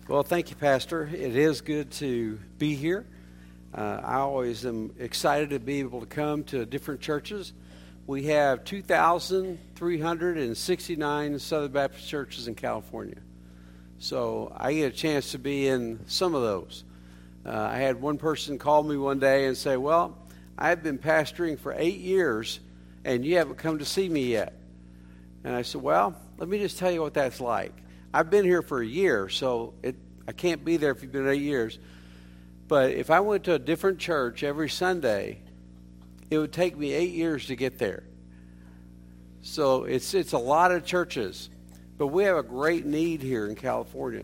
Well, thank you, Pastor. It is good to be here. I always am excited to be able to come to different churches. We have 2,369 Southern Baptist churches in California. So I get a chance to be in some of those. I had one person call me one day and say, well, I've been pastoring for 8 years, and you haven't come to see me yet. And I said, well, let me just tell you what that's like. I've been here for a year, so I can't be there if you've been 8 years. But if I went to a different church every Sunday, it would take me 8 years to get there. So it's a lot of churches. But we have a great need here in California.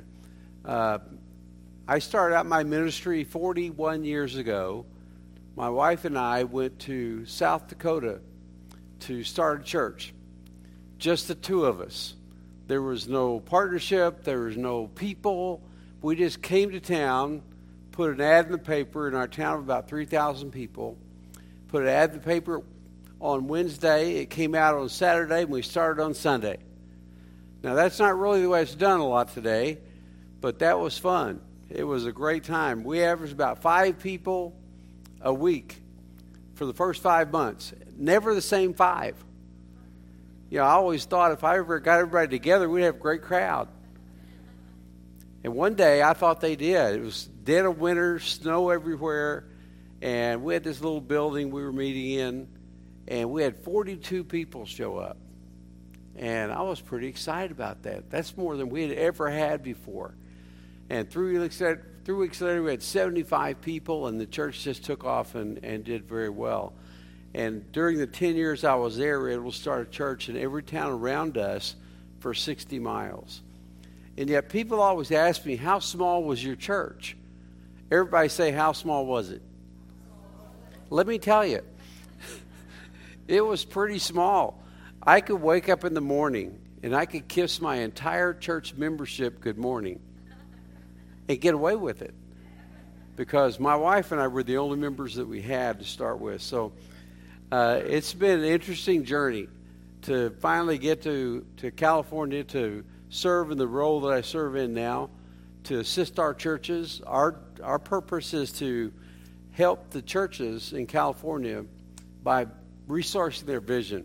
I started out my ministry 41 years ago. My wife and I went to South Dakota to start a church. Just the two of us. There was no partnership. There was no people. We just came to town, put an ad in the paper in our town of about 3,000 people, put an ad in the paper on Wednesday. It came out on Saturday, and we started on Sunday. Now, that's not really the way it's done a lot today, but that was fun. It was a great time. We averaged about 5 people a week for the first 5 months. Never the same 5. You know, I always thought if I ever got everybody together, we'd have a great crowd. And one day, I thought they did. It was dead of winter, snow everywhere, and we had this little building we were meeting in, and we had 42 people show up. And I was pretty excited about that. That's more than we had ever had before. And 3 weeks later, we had 75 people, and the church just took off and did very well. And during the 10 years I was there, we were able to start a church in every town around us for 60 miles. And yet people always ask me, how small was your church? Everybody say, how small was it? Let me tell you, it was pretty small. I could wake up in the morning, and I could kiss my entire church membership good morning and get away with it. Because my wife and I were the only members that we had to start with. So it's been an interesting journey to finally get to California to serve in the role that I serve in now, to assist our churches. Our purpose is to help the churches in California by resourcing their vision.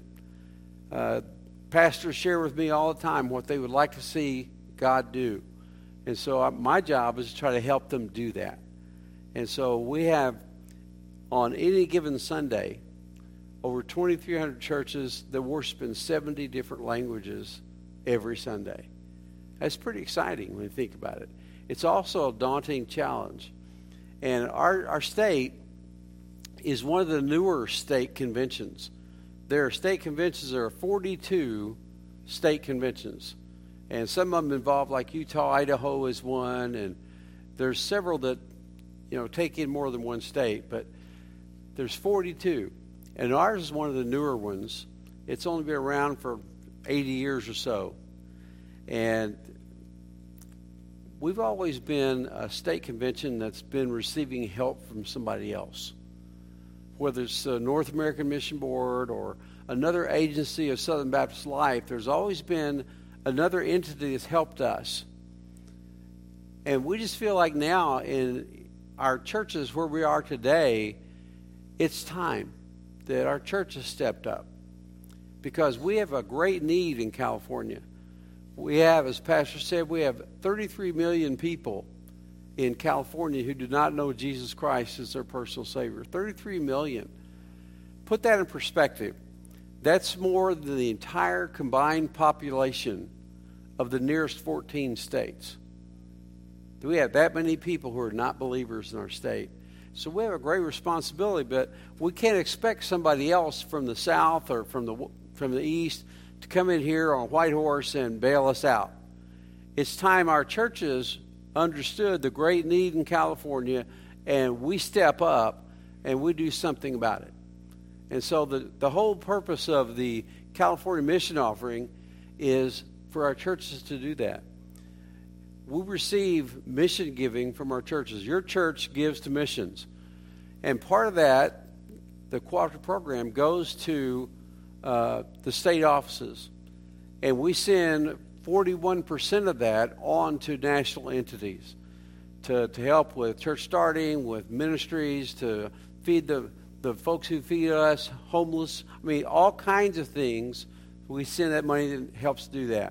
Pastors share with me all the time what they would like to see God do. And so my job is to try to help them do that. And so we have, on any given Sunday, over 2,300 churches that worship in 70 different languages every Sunday. That's pretty exciting when you think about it. It's also a daunting challenge. And our state is one of the newer state conventions. There are state conventions. There are 42 state conventions. And some of them involve, like Utah, Idaho is one. And there's several that, take in more than one state. But there's 42. And ours is one of the newer ones. It's only been around for 80 years or so. And we've always been a state convention that's been receiving help from somebody else. Whether it's the North American Mission Board or another agency of Southern Baptist Life, there's always been another entity that's helped us. And we just feel like now in our churches where we are today, it's time that our church has stepped up, because we have a great need in California. We have, as Pastor said, we have 33 million people in California who do not know Jesus Christ as their personal Savior. 33 million. Put that in perspective. That's more than the entire combined population of the nearest 14 states. We have that many people who are not believers in our state. So we have a great responsibility, but we can't expect somebody else from the south or from the east to come in here on a white horse and bail us out. It's time our churches understood the great need in California, and we step up and we do something about it. And so the whole purpose of the California Mission Offering is for our churches to do that. We receive mission giving from our churches. Your church gives to missions. And part of that, the cooperative program, goes to the state offices. And we send 41% of that on to national entities to help with church starting, with ministries, to feed the folks who feed us, homeless. I mean, all kinds of things. We send that money that helps do that.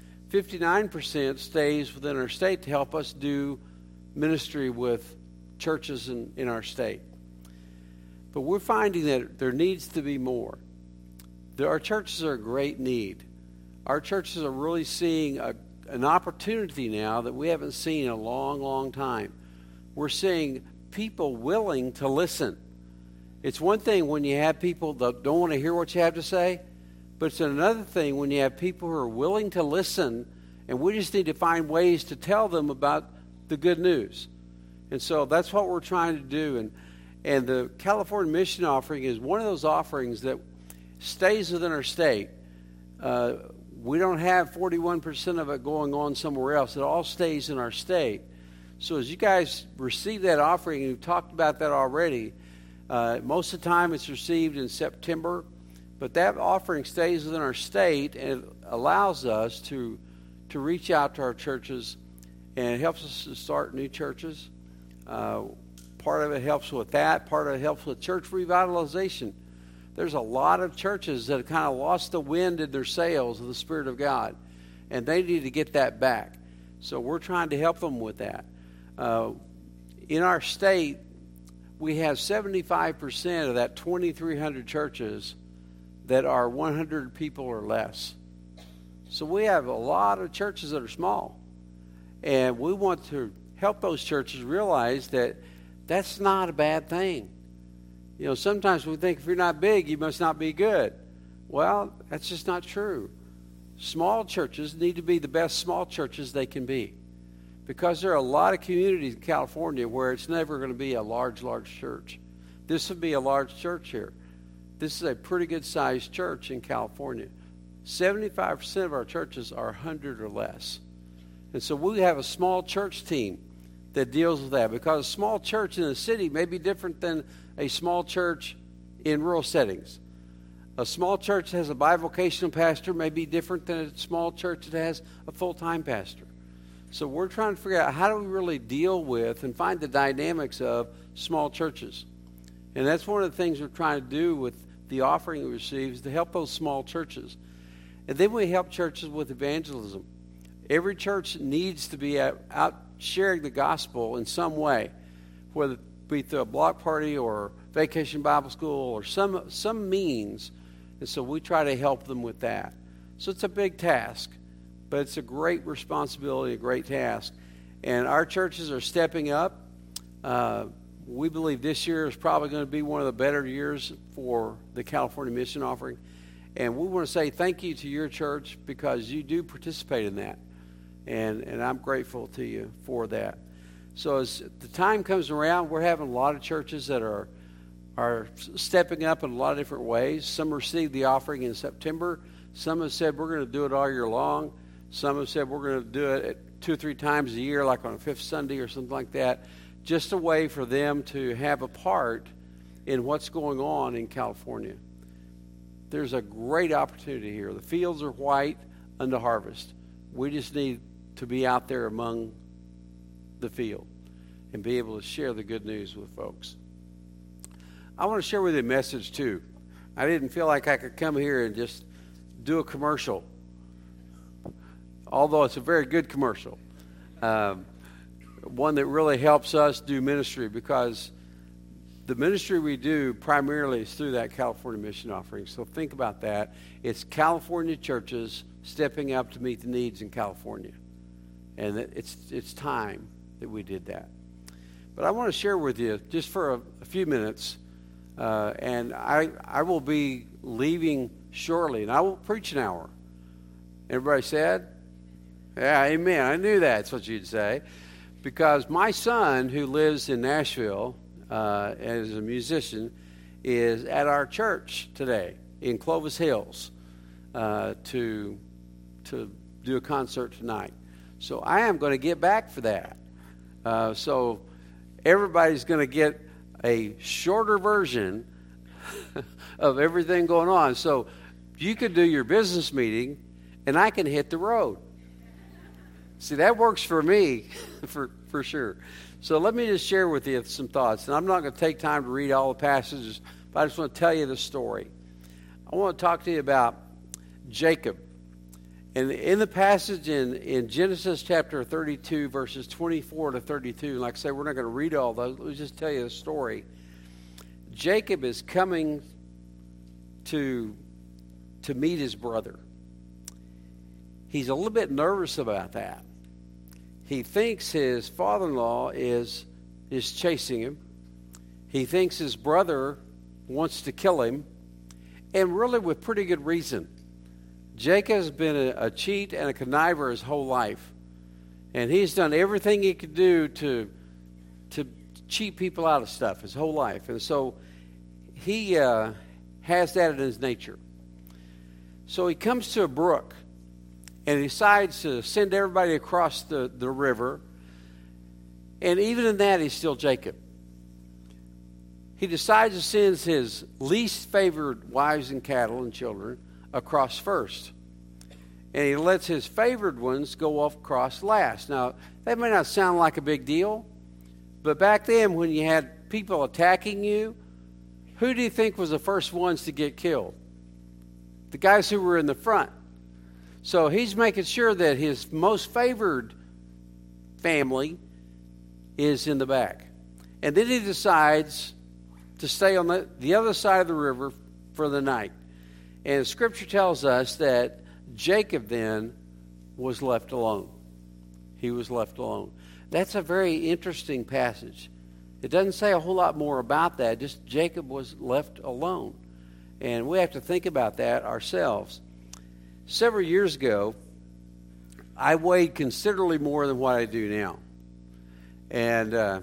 59% stays within our state to help us do ministry with churches in our state. But we're finding that there needs to be more. Our churches are a great need. Our churches are really seeing an opportunity now that we haven't seen in a long, long time. We're seeing people willing to listen. It's one thing when you have people that don't want to hear what you have to say, but it's another thing when you have people who are willing to listen, and we just need to find ways to tell them about the good news. And so that's what we're trying to do. And the California Mission Offering is one of those offerings that stays within our state. We don't have 41% of it going on somewhere else. It all stays in our state. So as you guys receive that offering, and we've talked about that already, most of the time it's received in September, but that offering stays within our state, and it allows us to reach out to our churches, and it helps us to start new churches. Part of it helps with that. Part of it helps with church revitalization. There's a lot of churches that have kind of lost the wind in their sails of the Spirit of God, and they need to get that back. So we're trying to help them with that. In our state, we have 75% of that 2,300 churches that are 100 people or less. So we have a lot of churches that are small, and we want to help those churches realize that that's not a bad thing. You know, sometimes we think if you're not big, you must not be good. Well, that's just not true. Small churches need to be the best small churches they can be, because there are a lot of communities in California where it's never going to be a large church. This would be a large church here. This is a pretty good-sized church in California. 75% of our churches are 100 or less. And so we have a small church team that deals with that, because a small church in a city may be different than a small church in rural settings. A small church that has a bivocational pastor may be different than a small church that has a full-time pastor. So we're trying to figure out how do we really deal with and find the dynamics of small churches. And that's one of the things we're trying to do with the offering we receive, is to help those small churches. And then we help churches with evangelism. Every church needs to be out sharing the gospel in some way, whether it be through a block party or Vacation Bible School or some means. And so we try to help them with that. So it's a big task, but it's a great responsibility, a great task. And our churches are stepping up. We believe this year is probably going to be one of the better years for the California Mission Offering. And we want to say thank you to your church, because you do participate in that. And I'm grateful to you for that. So as the time comes around, we're having a lot of churches that are stepping up in a lot of different ways. Some received the offering in September. Some have said we're going to do it all year long. Some have said we're going to do it 2 or 3 times a year, like on a 5th Sunday or something like that. Just a way for them to have a part in what's going on in California. There's a great opportunity here. The fields are white unto harvest. We just need to be out there among the field and be able to share the good news with folks. I want to share with you a message too. I didn't feel like I could come here and just do a commercial, although it's a very good commercial. One that really helps us do ministry, because the ministry we do primarily is through that California Mission Offering. So think about that. It's California churches stepping up to meet the needs in California. And it's time that we did that. But I want to share with you just for a few minutes, and I will be leaving shortly, and I will preach an hour. Everybody said? Yeah, amen. I knew that's what you'd say. Because my son, who lives in Nashville as a musician, is at our church today in Clovis Hills to do a concert tonight. So I am going to get back for that. So everybody's going to get a shorter version of everything going on. So you could do your business meeting, and I can hit the road. See, that works for me, for sure. So let me just share with you some thoughts. And I'm not going to take time to read all the passages, but I just want to tell you the story. I want to talk to you about Jacob. And in the passage in Genesis chapter 32, verses 24 to 32, like I say, we're not going to read all those. Let me just tell you the story. Jacob is coming to meet his brother. He's a little bit nervous about that. He thinks his father-in-law is chasing him. He thinks his brother wants to kill him, and really with pretty good reason. Jacob's been a cheat and a conniver his whole life, and he's done everything he could do to cheat people out of stuff his whole life, and so he has that in his nature. So he comes to a brook, and he decides to send everybody across the river. And even in that, he's still Jacob. He decides to send his least favored wives and cattle and children across first. And he lets his favored ones go off across last. Now, that may not sound like a big deal, but back then when you had people attacking you, who do you think was the first ones to get killed? The guys who were in the front. So he's making sure that his most favored family is in the back. And then he decides to stay on the other side of the river for the night. And Scripture tells us that Jacob then was left alone. He was left alone. That's a very interesting passage. It doesn't say a whole lot more about that, just Jacob was left alone. And we have to think about that ourselves. Several years ago, I weighed considerably more than what I do now. And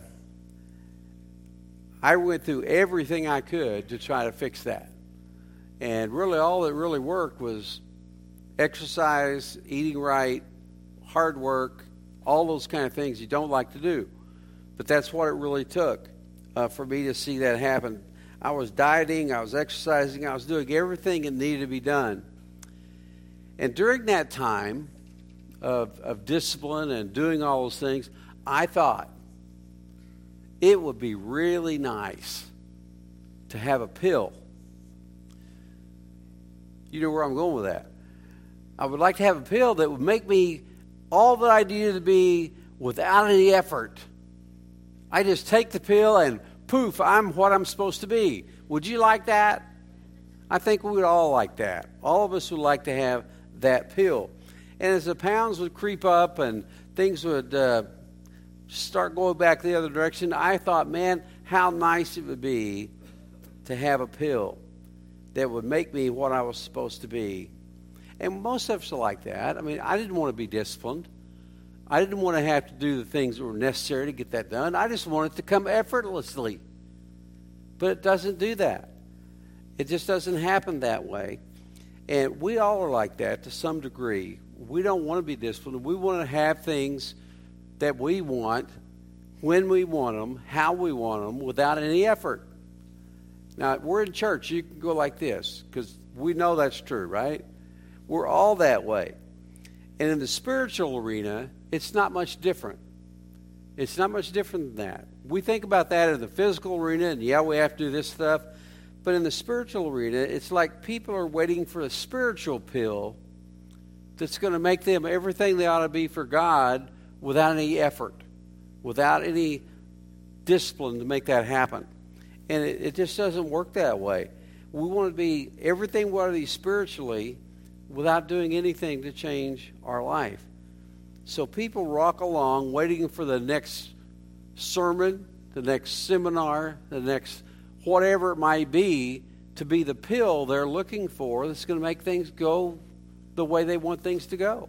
I went through everything I could to try to fix that. And really all that really worked was exercise, eating right, hard work, all those kind of things you don't like to do. But that's what it really took for me to see that happen. I was dieting, I was exercising, I was doing everything that needed to be done. And during that time of discipline and doing all those things, I thought it would be really nice to have a pill. You know where I'm going with that. I would like to have a pill that would make me all that I needed to be without any effort. I just take the pill and poof, I'm what I'm supposed to be. Would you like that? I think we would all like that. All of us would like to have that pill. And as the pounds would creep up and things would start going back the other direction, I thought, man, how nice it would be to have a pill that would make me what I was supposed to be. And most of us are like that. I mean, I didn't want to be disciplined. I didn't want to have to do the things that were necessary to get that done. I just wanted it to come effortlessly. But it doesn't do that. It just doesn't happen that way. And we all are like that to some degree. We don't want to be disciplined. We want to have things that we want, when we want them, how we want them, without any effort. Now, we're in church. You can go like this, because we know that's true, right? We're all that way. And in the spiritual arena, it's not much different. It's not much different than that. We think about that in the physical arena, and yeah, we have to do this stuff. But in the spiritual arena, it's like people are waiting for a spiritual pill that's going to make them everything they ought to be for God without any effort, without any discipline to make that happen. And it just doesn't work that way. We want to be everything we want to be spiritually without doing anything to change our life. So people rock along waiting for the next sermon, the next seminar, the next whatever it might be, to be the pill they're looking for that's going to make things go the way they want things to go.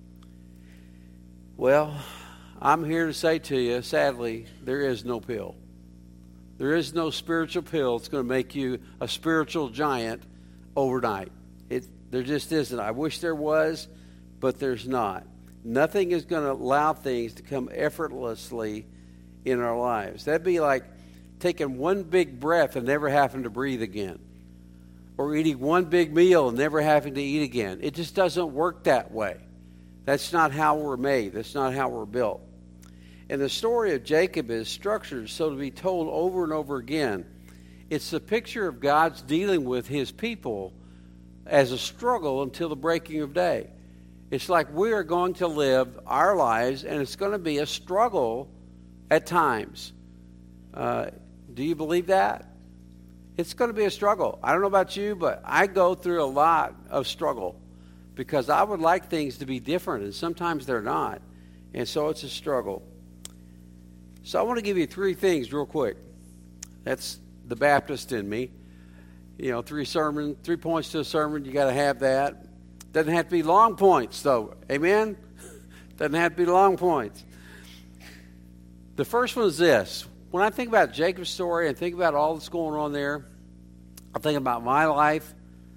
Well, I'm here to say to you, sadly, there is no pill. There is no spiritual pill that's going to make you a spiritual giant overnight. There just isn't. I wish there was, but there's not. Nothing is going to allow things to come effortlessly in our lives. That'd be like taking one big breath and never having to breathe again, or eating one big meal and never having to eat again. It just doesn't work that way. That's not how we're made. That's not how we're built. And the story of Jacob is structured so to be told over and over again. It's the picture of God's dealing with his people as a struggle until the breaking of day. It's like we are going to live our lives, and it's going to be a struggle at times. Do you believe that? It's going to be a struggle. I don't know about you, but I go through a lot of struggle because I would like things to be different, and sometimes they're not. And so it's a struggle. So I want to give you 3 things real quick. That's the Baptist in me. 3 points to a sermon, you got to have that. Doesn't have to be long points, though. Amen? Doesn't have to be long points. The first one is this. When I think about Jacob's story and think about all that's going on there, I think about my life.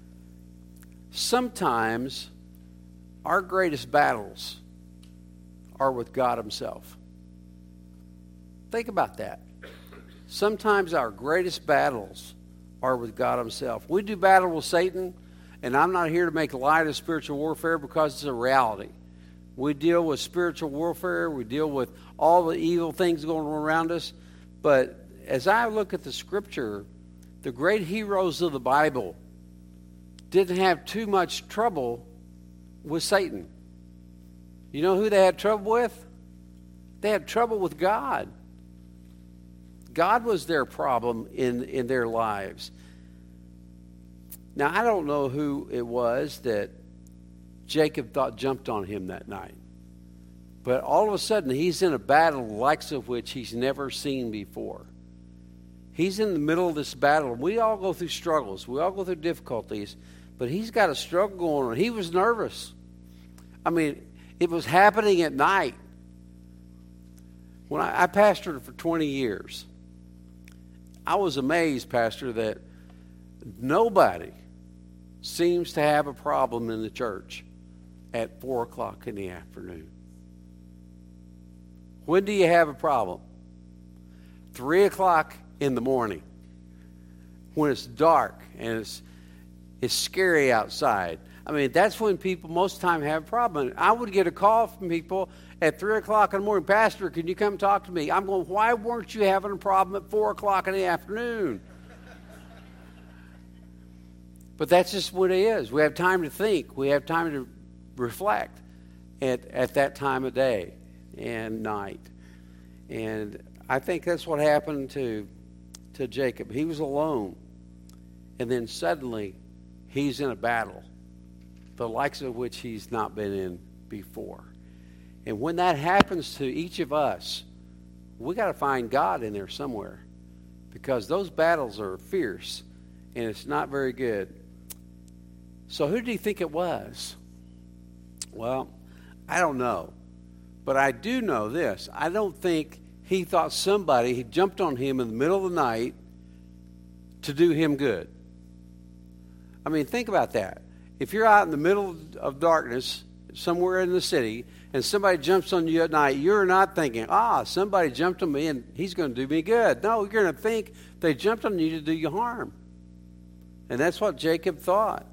Sometimes our greatest battles are with God himself. Think about that. Sometimes our greatest battles are with God himself. We do battle with Satan, and I'm not here to make light of spiritual warfare because it's a reality. We deal with spiritual warfare. We deal with all the evil things going on around us. But as I look at the scripture, the great heroes of the Bible didn't have too much trouble with Satan. You know who they had trouble with? They had trouble with God. God was their problem in their lives. Now, I don't know who it was that Jacob thought jumped on him that night. But all of a sudden, he's in a battle the likes of which he's never seen before. He's in the middle of this battle. We all go through struggles. We all go through difficulties. But he's got a struggle going on. He was nervous. I mean, it was happening at night. When I pastored for 20 years, I was amazed, Pastor, that nobody seems to have a problem in the church at 4 o'clock in the afternoon. When do you have a problem? 3 o'clock in the morning, when it's dark and it's scary outside. I mean, that's when people most of the time have a problem. I would get a call from people at 3 o'clock in the morning, Pastor, can you come talk to me? I'm going, why weren't you having a problem at 4 o'clock in the afternoon? But that's just what it is. We have time to think. We have time to reflect at that time of day and night. And I think that's what happened to Jacob. He was alone. And then suddenly he's in a battle, the likes of which he's not been in before. And when that happens to each of us, we got to find God in there somewhere, because those battles are fierce and it's not very good. So who do you think it was? Well, I don't know. But I do know this. I don't think he thought somebody had jumped on him in the middle of the night to do him good. I mean, think about that. If you're out in the middle of darkness somewhere in the city and somebody jumps on you at night, you're not thinking, somebody jumped on me and he's going to do me good. No, you're going to think they jumped on you to do you harm. And that's what Jacob thought.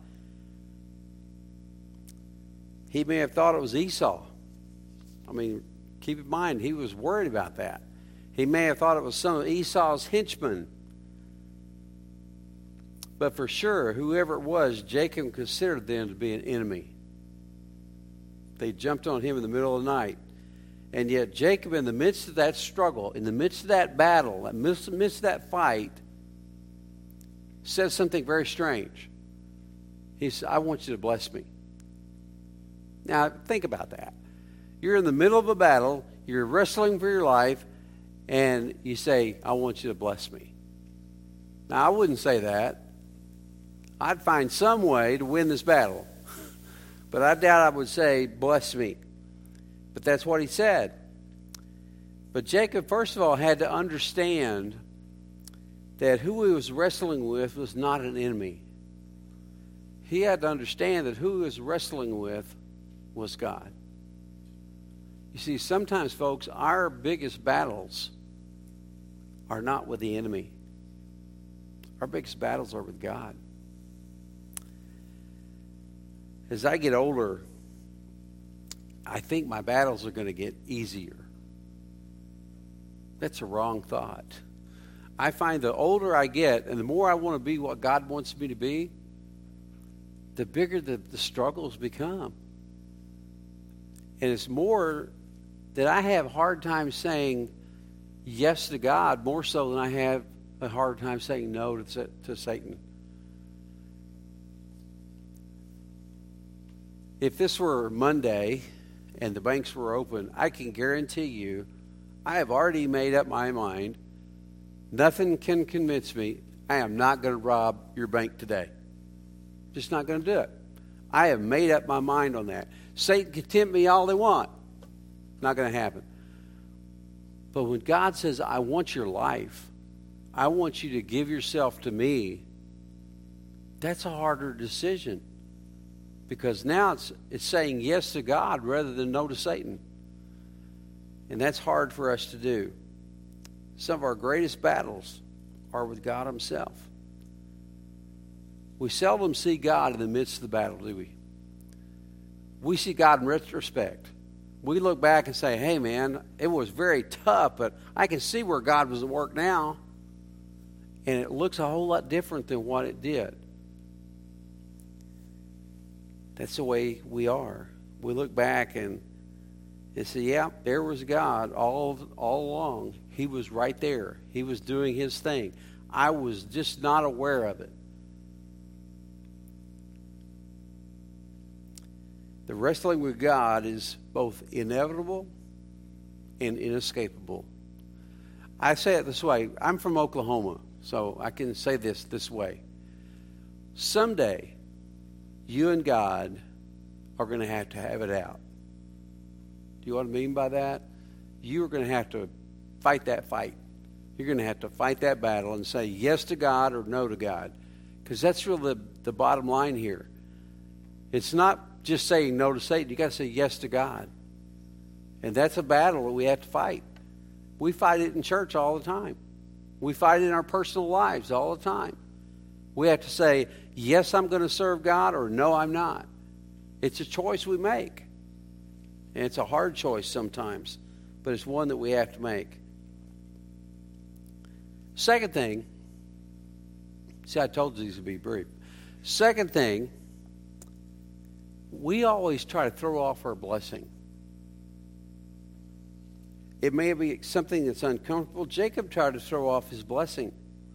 He may have thought it was Esau. I mean, keep in mind, he was worried about that. He may have thought it was some of Esau's henchmen. But for sure, whoever it was, Jacob considered them to be an enemy. They jumped on him in the middle of the night. And yet Jacob, in the midst of that struggle, in the midst of that battle, in the midst of that fight, said something very strange. He said, I want you to bless me. Now, think about that. You're in the middle of a battle, you're wrestling for your life, and you say, I want you to bless me. Now, I wouldn't say that. I'd find some way to win this battle. But I doubt I would say, bless me. But that's what he said. But Jacob, first of all, had to understand that who he was wrestling with was not an enemy. He had to understand that who he was wrestling with was God. You see, sometimes, folks, our biggest battles are not with the enemy. Our biggest battles are with God. As I get older, I think my battles are going to get easier. That's a wrong thought. I find the older I get and the more I want to be what God wants me to be, the bigger the struggles become. And it's more that I have a hard time saying yes to God more so than I have a hard time saying no to Satan. If this were Monday and the banks were open, I can guarantee you I have already made up my mind. Nothing can convince me I am not going to rob your bank today. Just not going to do it. I have made up my mind on that. Satan can tempt me all they want. Not going to happen. But when God says, I want your life, I want you to give yourself to me, that's a harder decision. Because now it's saying yes to God rather than no to Satan. And that's hard for us to do. Some of our greatest battles are with God himself. We seldom see God in the midst of the battle, do we? We see God in retrospect. We look back and say, hey, man, it was very tough, but I can see where God was at work now. And it looks a whole lot different than what it did. That's the way we are. We look back and say, yeah, there was God all along. He was right there. He was doing his thing. I was just not aware of it. The wrestling with God is both inevitable and inescapable. I say it this way. I'm from Oklahoma, so I can say this way. Someday, you and God are going to have it out. Do you know what I mean by that? You are going to have to fight that fight. You're going to have to fight that battle and say yes to God or no to God. Because that's really the bottom line here. It's not just saying no to Satan. You got to say yes to God. And that's a battle that we have to fight. We fight it in church all the time. We fight it in our personal lives all the time. We have to say, yes, I'm going to serve God, or no, I'm not. It's a choice we make. And it's a hard choice sometimes, but it's one that we have to make. Second thing, see, I told you these would be brief. Second thing, we always try to throw off our blessing. It may be something that's uncomfortable. Jacob tried to throw off his blessing.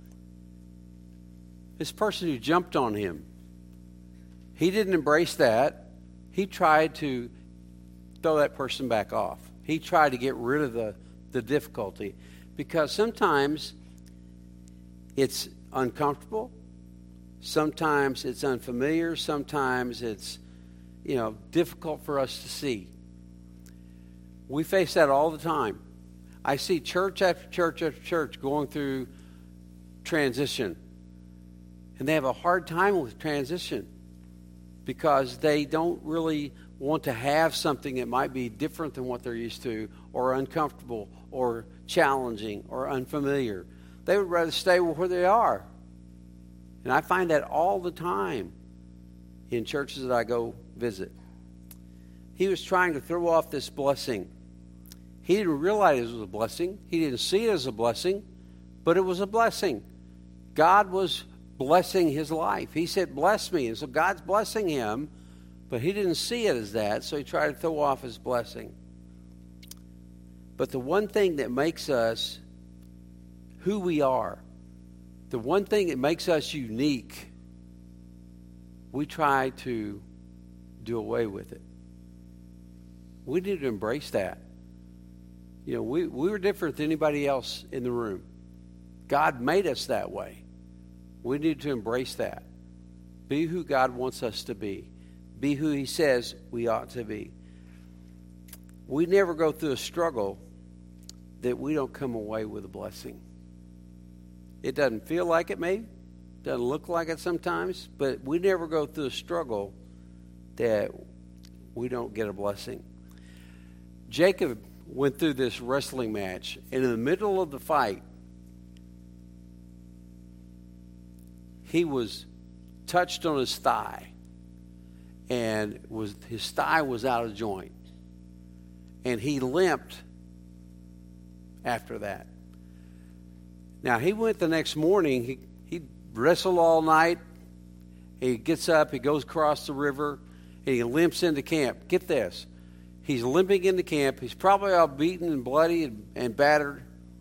This person who jumped on him, he didn't embrace that. He tried to throw that person back off. He tried to get rid of the difficulty. Because sometimes it's uncomfortable. Sometimes it's unfamiliar. Sometimes it's, difficult for us to see. We face that all the time. I see church after church after church going through transition. And they have a hard time with transition because they don't really want to have something that might be different than what they're used to, or uncomfortable, or challenging, or unfamiliar. They would rather stay where they are. And I find that all the time in churches that I go visit. He was trying to throw off this blessing. He didn't realize it was a blessing. He didn't see it as a blessing, but it was a blessing. God was blessing his life. He said, bless me. And so God's blessing him, but he didn't see it as that, so he tried to throw off his blessing. But the one thing that makes us who we are, the one thing that makes us unique, we try to do away with it. We need to embrace that. We were different than anybody else in the room. God made us that way. We need to embrace that. Be who God wants us to be. Be who he says we ought to be. We never go through a struggle that we don't come away with a blessing. It doesn't feel like it maybe. Doesn't look like it sometimes. But we never go through a struggle that we don't get a blessing. Jacob went through this wrestling match, and in the middle of the fight, he was touched on his thigh, and his thigh was out of joint. and he limped after that. Now, he went the next morning. He wrestled all night. He gets up. He goes across the river, and he limps into camp. Get this. He's limping into camp. He's probably all beaten and bloody and battered.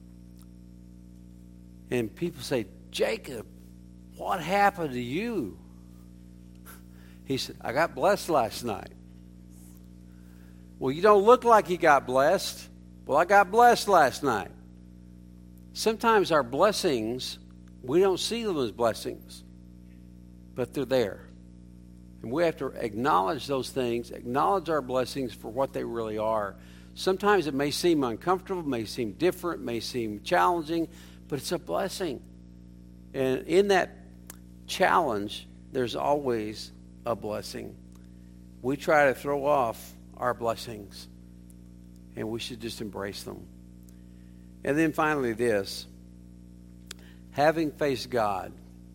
And people say, Jacob, what happened to you? He said, I got blessed last night. Well, you don't look like you got blessed. Well, I got blessed last night. Sometimes our blessings, we don't see them as blessings, but they're there. And we have to acknowledge those things, acknowledge our blessings for what they really are. Sometimes it may seem uncomfortable, may seem different, may seem challenging, but it's a blessing. And in that challenge, there's always a blessing. We try to throw off our blessings, and we should just embrace them. And then finally this, having faced God,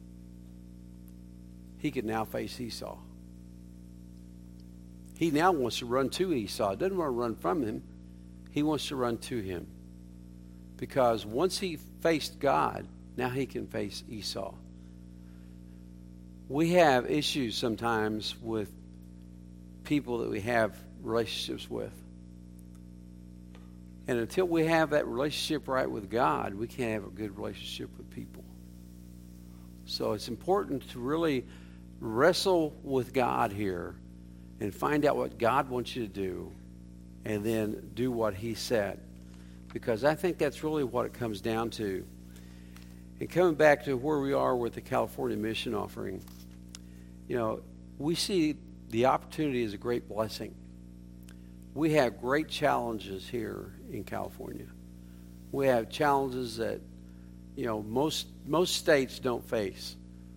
he can now face Esau. He now wants to run to Esau. Doesn't want to run from him. He wants to run to him. Because once he faced God, now he can face Esau. We have issues sometimes with people that we have relationships with. And until we have that relationship right with God, we can't have a good relationship with people. So it's important to really wrestle with God here and find out what God wants you to do and then do what he said. Because I think that's really what it comes down to. And coming back to where we are with the California mission offering, you know, we see the opportunity as a great blessing. We have great challenges here in California. We have challenges that, you know, most states don't face.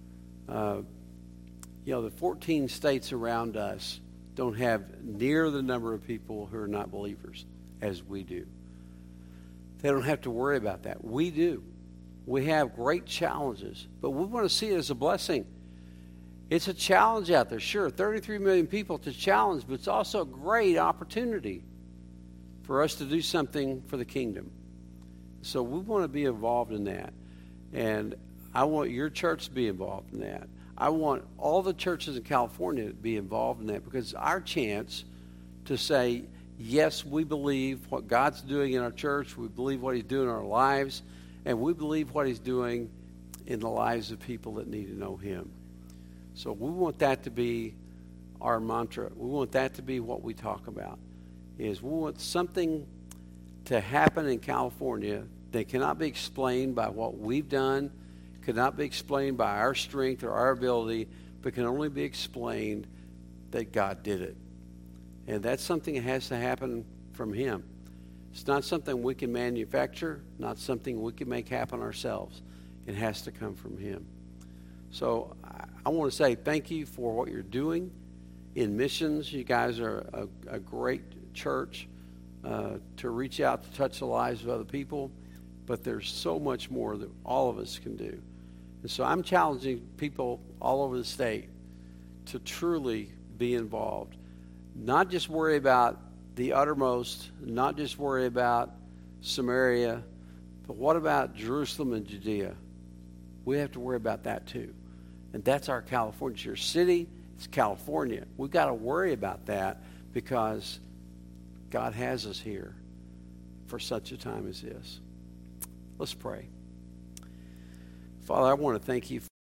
You know, the 14 states around us don't have near the number of people who are not believers as we do. They don't have to worry about that. We do. We have great challenges, but we want to see it as a blessing. It's a challenge out there, sure. 33 million people, it's a challenge, but it's also a great opportunity for us to do something for the kingdom. So we want to be involved in that. And I want your church to be involved in that. I want all the churches in California to be involved in that, because it's our chance to say, yes, we believe what God's doing in our church. We believe what he's doing in our lives. And we believe what he's doing in the lives of people that need to know him. So we want that to be our mantra. We want that to be what we talk about. Is we want something to happen in California that cannot be explained by what we've done, cannot be explained by our strength or our ability, but can only be explained that God did it. And that's something that has to happen from him. It's not something we can manufacture, not something we can make happen ourselves. It has to come from him. So I want to say thank you for what you're doing in missions. You guys are a great church to reach out to touch the lives of other people. But there's so much more that all of us can do. And so I'm challenging people all over the state to truly be involved. Not just worry about the uttermost, not just worry about Samaria, but what about Jerusalem and Judea? We have to worry about that too. And that's our California. It's your city, it's California. We've got to worry about that because God has us here for such a time as this. Let's pray. Father, I want to thank you